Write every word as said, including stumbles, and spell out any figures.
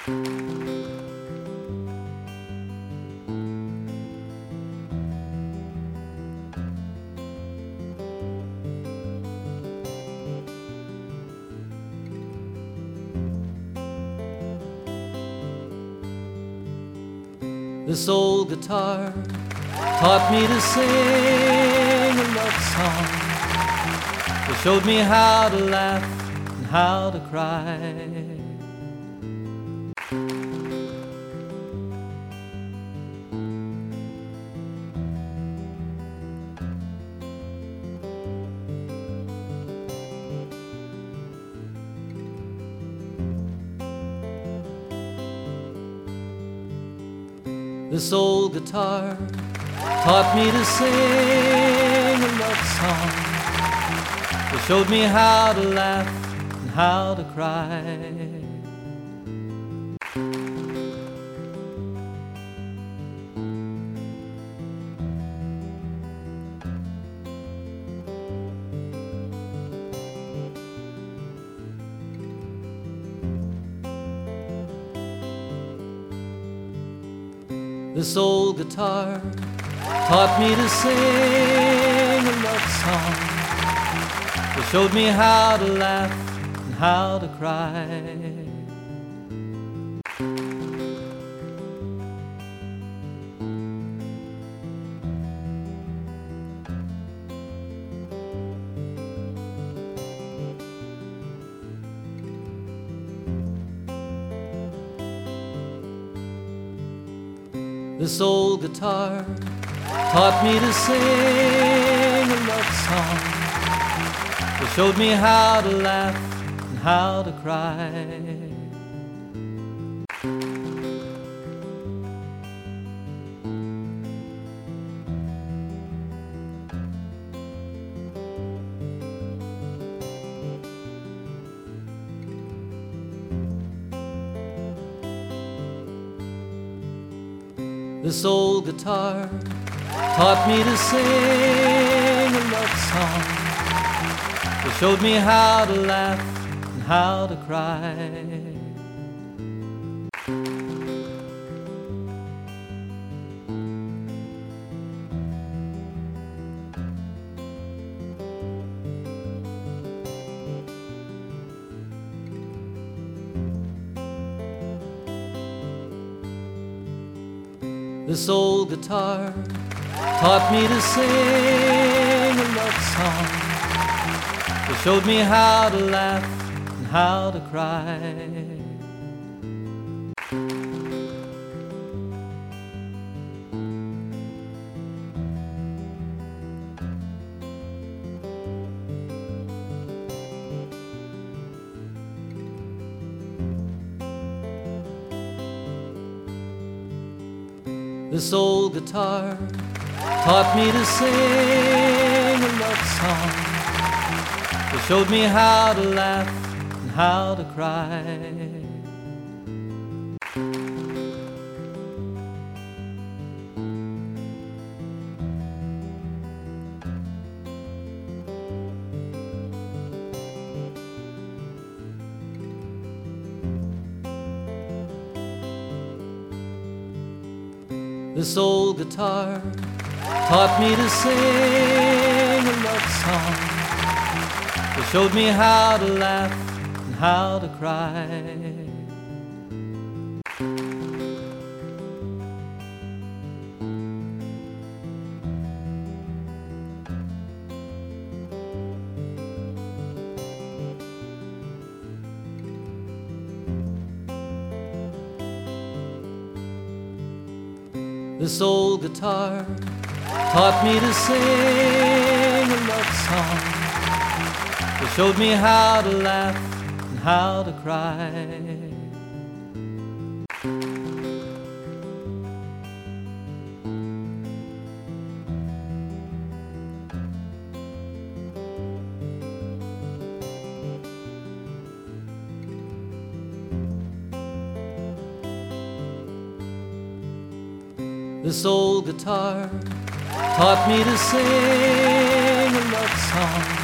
This old guitar taught me to sing a love song. It showed me how to laugh and how to cry. This old guitar taught me to sing a love song. It showed me how to laugh and how to cry. This old guitar taught me to sing a love song. It showed me how to laugh and how to cry. This old guitar taught me to sing a love song. It showed me how to laugh and how to cry. This old guitar taught me to sing a love song. It showed me how to laugh and how to cry. This old guitar taught me to sing a love song. It showed me how to laugh and how to cry. This old guitar taught me to sing a love song. It showed me how to laugh and how to cry. This old guitar taught me to sing a love song. It showed me how to laugh and how to cry. This old guitar taught me to sing a love song. It showed me how to laugh and how to cry. This old guitar taught me to sing a love song.